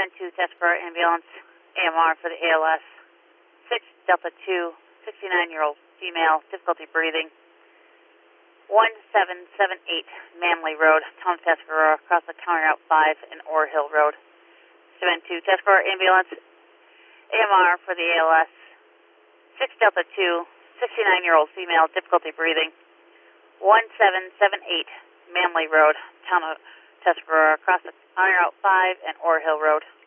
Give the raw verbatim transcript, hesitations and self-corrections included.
seven two Tuscarora Ambulance, A M R for the A L S. six Delta two, sixty-nine-year-old female, difficulty breathing. one seven seven eight Manley Road, Town of Tuscarora, across the County Route five and Ore Hill Road. seven two Tuscarora Ambulance, A M R for the A L S. six Delta two, sixty-nine-year-old female, difficulty breathing. one seven seven eight Manley Road, Town of Tuscarora, across the County Route five and Ore Hill Road.